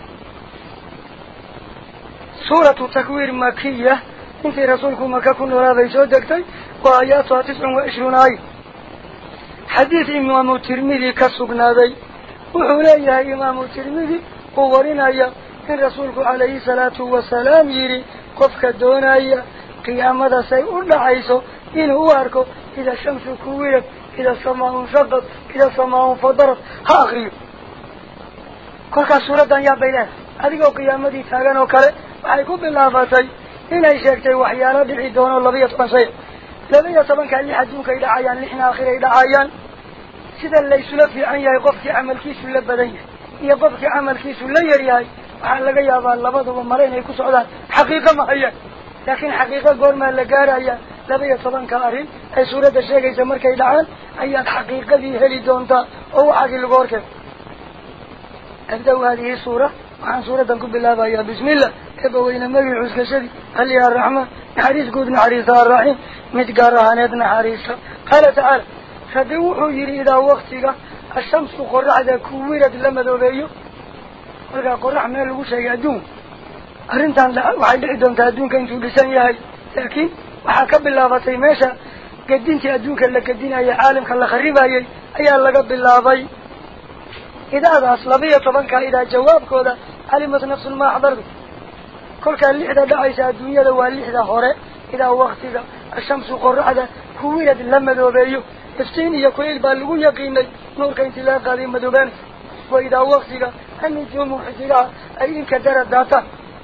سورة التكوير مكية انت رسولكم مكاكم ولا بيسودكتي وآياتها تسع وعشرون آية حديث إمام الترمذي كسبنا ذي وحوليها إمام الترمذي وورنا إن رسولك عليه الصلاة والسلام يري قفك دونايا قيامة سيقول عيسو إن هو أركو إذا الشمس كويرت إذا السماء انشقت إذا السماء انفطرت ها أخريو كلها سورة يا بيلان هذه قيامة تاغان وكره وحيكون بالله إن يشكتي وحيانا بالعدون واللبية قصير لبية طبعا كان يحدوك إلى عيان نحن آخر إلى عيان سيدا ليس لفي عن يقفك عمل كيس لبدين يقفك عمل كيس ليريهاي وحان لقى يابان لبضوا ومرين يكون سعودان حقيقة ما هي لكن حقيقة قول ما لقارا هي لبية طبعا كارين أي سورة الشيخ يسمر كيدعان أي حقيقة ذي هلي دونتا أو عقل الغورك أبدأوا هذه السورة وعن سورة نقول بالله بايا بسم الله كبوين النبي العسك شدي قال يا الرحمة نحريس قود نحريسها الرحيم متقارها ندنا حريسها قال تعالى فدوحوا يري إذا وقتك الشمس قرعة كويرة لما ذوبيو قلقا قرع من الوشة يأدون أرنتان وحيد عدون تأدون كنتو لسان يهي لكن وحاكب الله بطي ماشا قدين تأدون كلا قدين أي عالم كلا خريبا أي أي الله قب الله بي إذا هذا أصلبية طبعا إذا جواب كودا علمت نفس ما حضرته كل كان لحظة دعيسة الدنيا لو اللحظة هوري إذا وقتك الشمس قرعة كويرة لما ذوبيو افتيني يكون البالغو يقيني نور كنت لا قادم مدوبان وإذا وقتك النجوم حجرها أي إنك درت داتا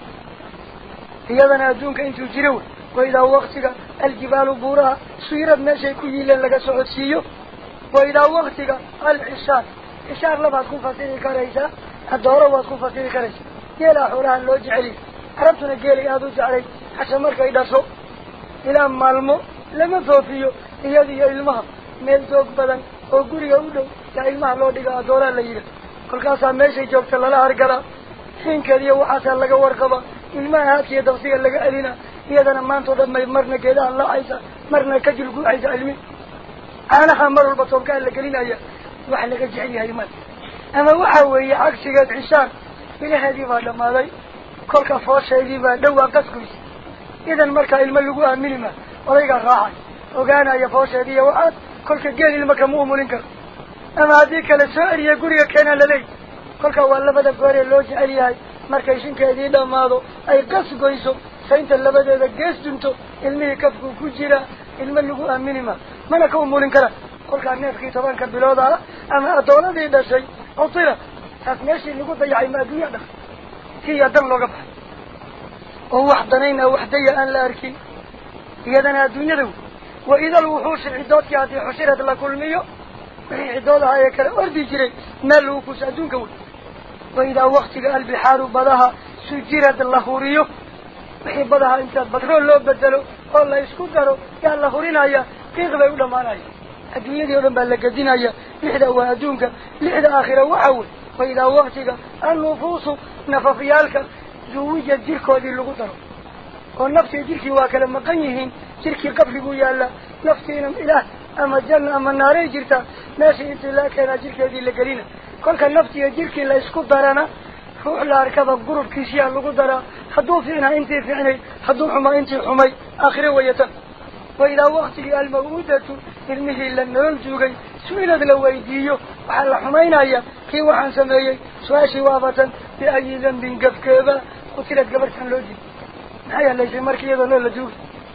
هيذا أدونك إنتو جروا وإذا وقتك الجبال بورها سيرت نشي كيلا لك سعودسيو وإذا وقتك العشار عشار لما تكون فصيلي كريسا الدورة وتكون فصيلي كريسا يلا حولها اللو جعلي عربتنا قيلي هذا جعلي حتى مركا إذا سوء إلى مالمو لما توفيو هذه المهم meel joog badan oo guriga u dhow yaa ilmaha loo dhigaa doora la yiri kolkaasaa meeshay joogta lala hargala xiinkeediyo waxaasaa laga warqaba ilmaha haadkiiyo daqsiga laga elina iyadana maanta oo dhan may marna geedaha laacaysa marna ka jilguucaysa ilmi caanaha mar walba toobkaa la gelinaya wax laga jecel yahay mal ama waxa weeye cagsigeed cishaan ilaheedii baa dhammaaday kolka foosheedii baa dhowaa qasgoysa idan markaa ilmo lagu aamini ma odaygaa raacay ogaanaya foosheediiyo waxaad كل كجيل المكمو ملينكر أما هذيك السؤال يقولي كنا للي كل كوال لبدا قاري اللوج عليها مركزين كذي لماذا أي قص قيسو سينت لبدا إذا قص دنتو المي كفكو كجرا الملقو أمينما ما نكو ملينكر كل كان نفكي طبعا كبلاد على أما أدولا ذي ده شيء أطيرة هتناشي نقول ضيع ما دنيا ده هي دم لو قبل أو وحدنين أو وحدية أن لا أركي يدنا الدنيا ذو وإذا الوحوش العدود كاتي حشرت لكل ميو عدودها هي كلا أردي جري مالوكو سأدون كول وإذا وقتك البحار بدها سجرت اللهوريو وحي بدها انت بترول لو بدلو والله يسكو دارو يا اللهورين هيا كيف بيقولوا ماناي الدنيا دي ودن بالكدين هيا لحدا وادونك لحدا آخرة وحول وإذا وقتك النفوس نففيالك زوجت جيركو دي اللغو دارو والنفسي جيركي واكلا مقنيهين جيركي قبل قويا الله نفسينا إله أما الجنة أما النار جيرتا ماشي انت لا كان جيركي دي لقلينا كل كان نفسي جيركي لا يسكو دارانا روح لا ركض بقرب كيسيا اللغو دارا حدو فينا انت فيعني حدو حما انت حمي آخره ويتا وإذا وقتك الموؤودة المهي لن يلجوغي سئلت لو ويديو وحال حمينا ايا كي وحان سميي سواشي وافة بأي ذنب قفكيبا قتلت قبرتان لوجي هيا ليس مركي يدو لولا جوغ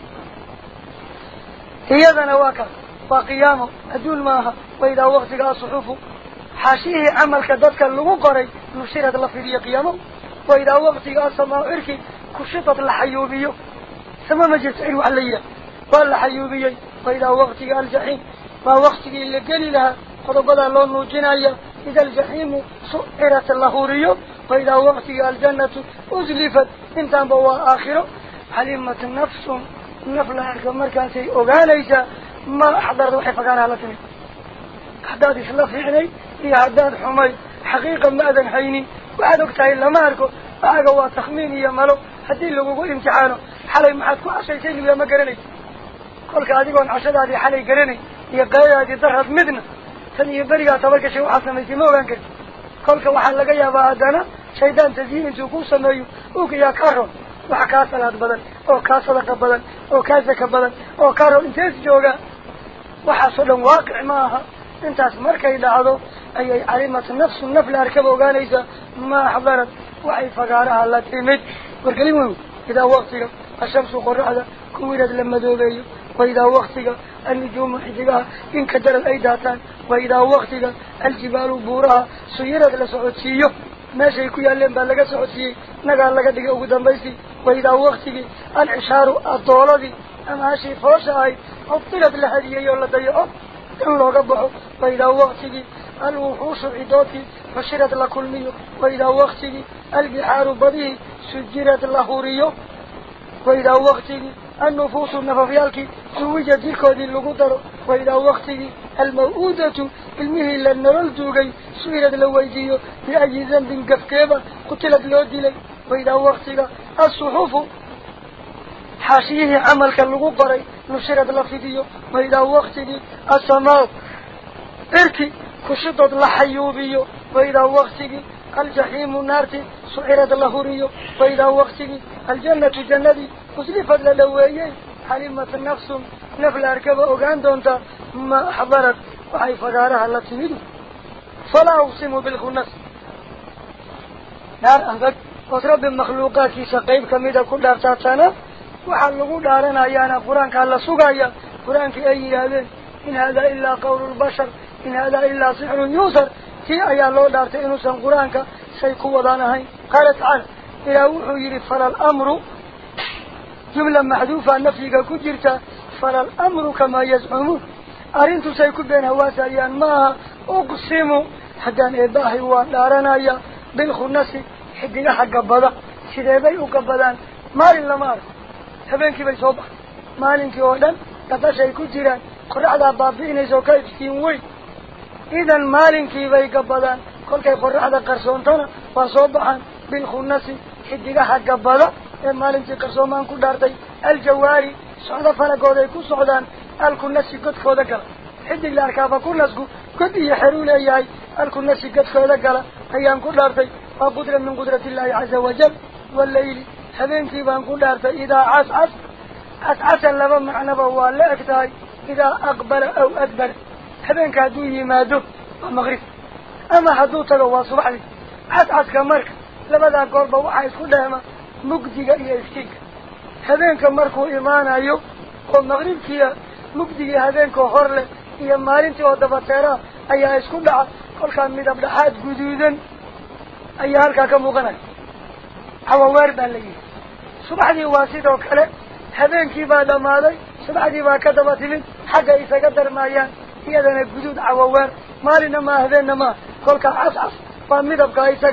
هيذا نواكا وقيامه أدول ماها وإذا وقتك الصحوف حاشيه عمل كدتك اللغو قري نشيرت لفظية قيامه وإذا وقتك السماء إركي كشطت الحيوبية سما مجلس عيو عليا والحيوبية وإذا وقتك الجحيم ووقتك اللي قال لها قد بدأ لون جناية إذا الجحيم سئرت اللهورية وإذا وقتك الجنة أزلفت انتان بوا آخره حليمة نفس نفلها كمركاتي أغانيسا ما حضرت وحي فقارها لكني أحداث إسلاف يعني هي أحداث حمي حقيقة ما أذن حيني وعد وقتها إلا ما أركو أقوى تخميني يا ملو هدي اللي قول امتحانه حالي محادكو عشي شيء ويا ما قرني قولك هذه عشد هذه حالي قرني هي قاية هذه درهت مدنة ثاني بريقة تبرك شيء وحسن ميسي موغان كرت قولك وحال لقيا بعدنا شيطان تزيين انتو كوسا ميو اوك يا كارون وحكاسة لاد بدن او كاسة لك بدن او كاسك بدن او كارون انتيس جوغا وحصل واقع معها انتاس مركي دعضو اي علمة النفس النفل اركب وغانيسا ما حضرت وحي فقارها الله تيمد والكلمة إذا وقتك الشمس قرعة كويلت لما دوبيه وإذا وقتك النجوم حجقها إن كدر الأيداتان وإذا وقتك الجبال بورها سيرت لسعودسيه ماشي كو يالين با laga socodsiiyay naga laga dhigay ugu dambeystii wayda waqtigi al-ishaaru ad-dawladi ama shi fooshay qoftilad la hadiyo la dayaco in looga baxo wayda waqtigi al-wuxush idoti fashirat la kulmiyo wayda waqtigi al-bihaaru badi sujirat lahuriyo wayda waqtigi النفوس النففيالك سويجة ديكودي اللقدر وإذا وقتك الموؤودة المهي للنرل دوغي سويرت لويديو بأي ذنب قفكيبا قتلت لودي وإذا وقتك الصحوف حاشيه عملك اللقدر نشرت لفيديو وإذا وقتك السماء إركي كشطت لحيوبيو وإذا وقتك الجحيم نارتي سعرت لهوريو وإذا وقتك الجنة جندي أسلفت للويين حليمة النفس نفل أركبة أغان دونتا ما حضرت وحي فقارها التي مدو فلا أقسم بالخنس نار أهدك وترب المخلوقات سقيب كميدا كل أفتاتنا وحلقوا دارنا أيانا قرآن كالله سقايا قرآن في أي هذا إن هذا إلا قول البشر إن هذا إلا سحر يوسر تي أيا الله دارت إنسان قرآنك سيكو دانهاي قال تعالى إلى وحو يريد فلا الأمر جملة محذوفة نفسك كجرتا فلا الأمر كما يزعمون أرنتو سيكون بين هواسا أيان ما أقسموا حدان إباهي ودارنا يا بالخنس حدنا حق بدا سيدي أقبضان مال لمار هبين كي بيصوبح مال كي ودن تتا سيكون جيران قرعدا بابين سوكا يفتينوي إذن مال كي بيقبضان كل كي قرعدا قرصونتنا وصوبحا بالخنس حدنا حق بدا maalintii qarsoomaan ku dhaartay aljawaari socdo falagooday ku socdaan alkunasi godkooda gala xidig la arkaaba kunasku god iyo xeruu leeyahay alkunasi godkooda gala ayaan ku dhaartay waa qudra min qudratiillaahi caza wajal wallayli habeenkii baan ku dhaartay idaa cascas cascasan laba macnaba waa la eg tahay idaa aqbala aw adbara habeenka hadduu yimaado waa maqrib ama hadduu tago waa subaxdii cascaska marka labadaa goorba waxaa isku dheema mugdiga iyo iftiinka habeenka markuu imaanayo oo maqribkiya mugdiga habeenka hor leh iyo maalintii oo dabateera ayaa isku dhaca kolkaa midab dhaxaad guduudan ayaa halkaa ka muuqanaya hawaweer baa la yidhi subaxdii waa sidoo kale habeenkii baa dhammaaday subaxdii baa ka daba timid xagga isaga darmaayaan iyadana guduud hawaweer maalina maa habeenna maa kolkaa cascas waa midabka isagaa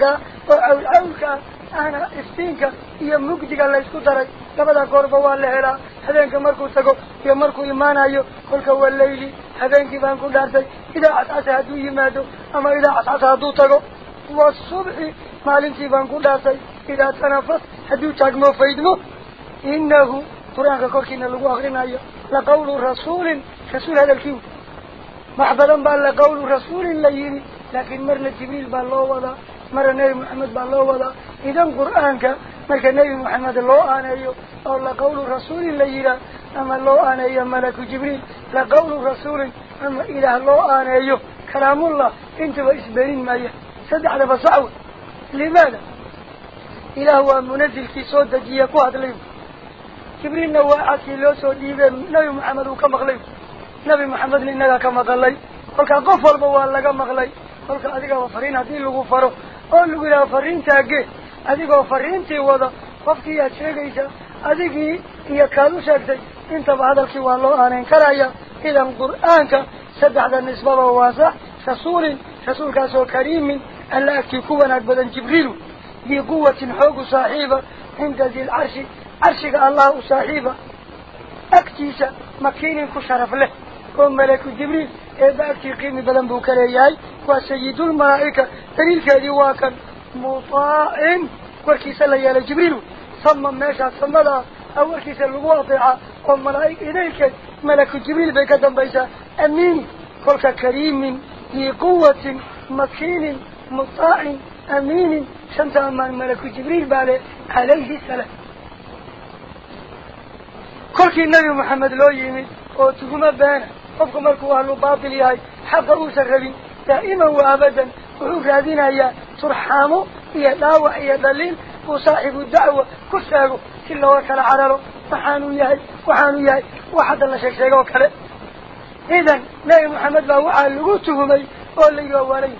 وأول أولك أنا استينك هي مجدك الله يسكت درج لبدا قرب والله لا هذين كمركو تجو يا مركو إيمان أيو كل كوا الليل هذين كيفان كل دارتي إذا أساس هدو يمادو أما إذا أساس هدو تجو والصبح مالين كيفان كل دارتي إذا تنفس هدو تجمع فيدمو إنه قرآن كوكين اللي آخرنا أيو لقول رسول رسول هذا الكيو محبدا بان لقول رسول الليل لكن مرنا جبريل بالله ولا مرة نبي محمد بالله ولا إذا القرآن مرك نبي محمد الله أنا أيو أو لقول رسول الليل أما الله أنا أيو ملك جبريل لقول رسول أما إله الله أنا أيو كلام الله أنت وإسبرين ما يه سدع على بصعود لماذا إله هو منزل في صوت دجية قوات ليه جبريل نواعد كيلو سوديبه نبي محمد وكمغلي نبي محمد لإنك كمغلي قلت قفل بوال لك مغلي قلت أديك وفرين هدين لغو فرو قل لغو إلا فرين تاقه أديك وفرين تيوضا قفكي يا شيخيسا أديك يكالو شاكتي انت بعد الكيوان الله أنا انكرايا إذا القرآن سدح ذا النسبة وواسع رسول رسول كاسو كريم ألا أكتكونا أكبدا جبريل بقوة حوق صاحبة عند ذي العرش عرشك الله صاحبة أكتيسا مكين كشرف له وملك جبريل إذا أكتي قيمي بدن بوكالياي وسيد الملائكة دليل كذي واكا مطاع وركيسا ليالي جبريل صمم ماشا صمدا أو وركيسا الواطعة والملائكة إليك ملك جبريل بكدن بيسا أمين كلك كريم بقوة مكين مطاع أمين شمس أمان ملك جبريل بالي عليه السلام كل النبي محمد لو يمي أو تقوم بنا قفكم مركوا أهل باطل ياي حق أوسر ربي دائما وأبدا وحوك هذين هي ترحامه هي داوة هي دليل وصاحب الدعوة كساقه كل وكال عرره وحانو ياي وحانو ياي وحد الله شك شك وكاله إذن نبي محمد لا وعى لقوته مي واللي يوالي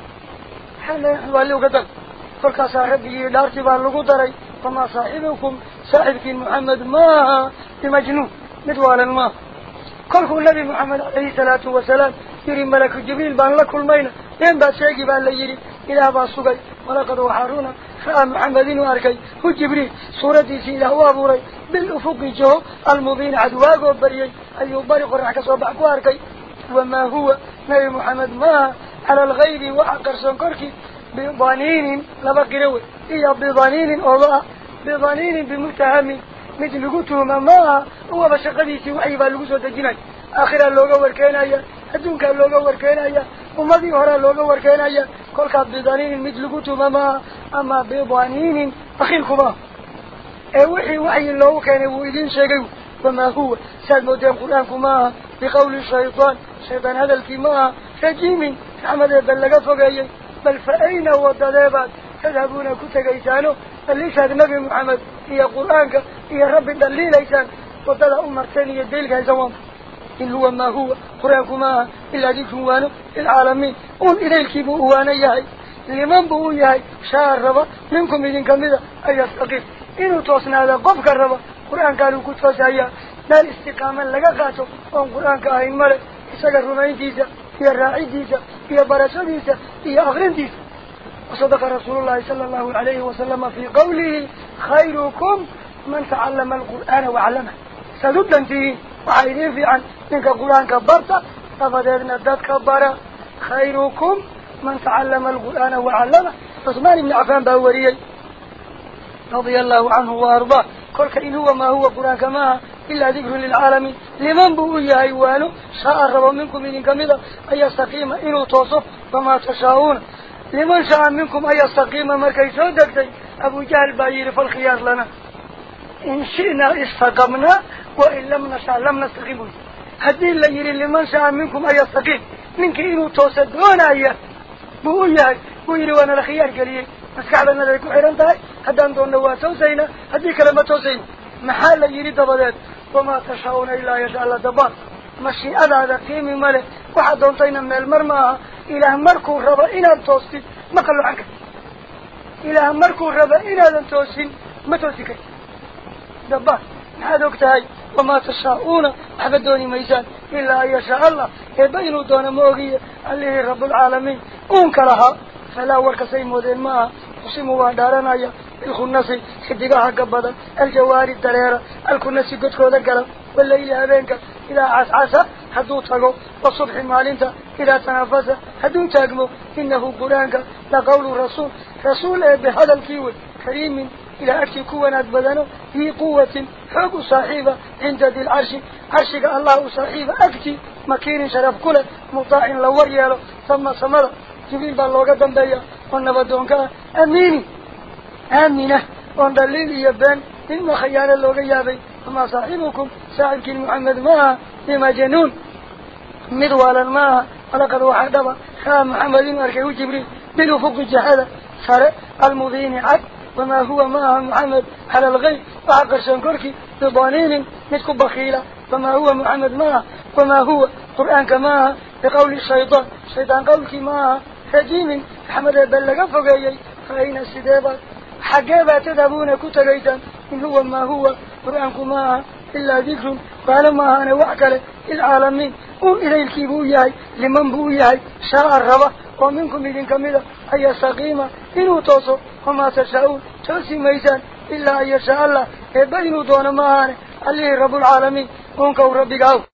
حنا يحوالي وقدم كل كصاحبه لا ارتبار لقوته فما صاحبكم صاحبك محمد ما بمجنون مدوالا ما كلكم النبي محمد عليه الصلاة والسلام يري ملك جبريل بان لكل مينة ين با شيقي بان ليري إله با سوغي ولقد وحارونا رأى محمدين واركي هو جبريل سورتي سيده وابوري بالأفق جو المبين عدواق وبريي أي بريق رحك صباحك واركي وما هو نبي محمد ما على الغيب وحقر سنكركي بضانين لبقي روي إيا بضانين الله بضانين بمتهم مثل قلتهم ما هو بشقديسي وحي بالقصة الجناي آخر اللوغة وركينايا الدنك اللوغة وركينايا ومضي هراء اللوغة وركينايا كل كاب بضانين مثل قلتهم ما أما بضانين أخيركما وحي وحي اللوغة كان وإذن شاقوا وما هو ساد مودين قرآنكما بقول الشيطان شيطان هذا الكما رجيم حمد بلغة فقايا بل فأين وضلابات تذهبون كتغيسانه الليس هذا نبي محمد هي قرآنك هي رب دليل ليسان وضل أمر ثانية ديلك هزوام إن هو ما هو قرآنكما إلا ذكروانه العالمين قل إليك بؤوانا يهي لمن بؤو يهي شاء الربا منكم إذن كمذا أن يستقيم إنه توصنا هذا قفك الربا قرآن قالوا كتفاسايا نال استقاما لقاقاته وان قرآن كاهين ملك إساق الرمين ديسا هي الراعي ديسا هي برسة ديسا هي أغرين ديسا وصدق رسول الله صلى الله عليه وسلم في قوله خيركم من تعلم القرآن وعلمه سدد انتهي وعيدين في عن إنك القرآن كبرت تفدرنا الدد كبرة خيركم من تعلم القرآن وعلمه عثمان بن عفان باوريي رضي الله عنه وأرضاه كل إن هو ما هو قرآن كما إلا ذكر للعالمين لمن بؤي أيوانه شاء الرب منكم إن كمذا أن يستقيم إنه توصف فما تشاءون لمن شاء منكم أن يستقيم مركي سودكتي أبو جهل باير فالخيار لنا إن شئنا استقمنا وإن لم نشاء لم نستقيم هذه اللي يري لمن شاء منكم أن يستقيم منك إنه توصدون أيه بؤي بؤي وانا الخيار قليل مسكعبنا لكم حيرانتهي هذا أنتم نواه توسينا هذه كلمة توسين محال يريد بدات وما تشاءون إلا يشاء الله دبار مشي هذا قيمي ماله واحد دونتين من المرمى إلى مركو ربا إنا توسين ما قالوا عنك إلى مركو ربا إنا توسين ما توسيك دبار هذا وقتهاي وما تشاءون أبدوني ميزان إلا يشاء الله يبينوا دون موغية اللي رب العالمين أنكرها فلا ورك سيمودين معها أقسم وادارنا يا الخناس خدقها قبضا الجوار الدريرة الكناس قد كودا قلب والليل أبينك إذا عسعس حدو تقو والصبح مالنت إذا تنافس حدو تقمو إنه قرانك لقول الرسول رسول بهذا الكيوي كريم إلى أكي كونات بدنه في قوة حق صاحبة عند ذي العرش عرشك الله صاحبة أكتي مكين شرف كله مطاع لور ياله ثم سمر جبين باللوغة دنبايا ونبدونك أميني آمنة وندليل يبان إن خيال اللوغة يابي وما صاحبكم صاحبك محمد معها بمجنون مدوالا معها ولقد وحدها خام محمد أركيه جبريل بالأفق الجهالة صار المضين عد وما هو معها محمد على الغيب وعقر شنكركي بضانين متكب بخيلة وما هو محمد معها وما هو قرآن كماها بقول الشيطان الشيطان قولك معها رجيم محمد بلغ فقايي فأين السدابات حقابا تذهبون كتغيتا إن هو ما هو قرآنك معها إلا ذكر قال ما أنا وحكله العالمين وإلى الكيبوياي لمن بوياي شاء الربا ومنكم إذن كمذا أي سقيمة إنه توصوا وما تشاءون توسي ميزان إلا أن يشاء الله يبينوا دون ما أنا عليه رب العالمين ونكو ربك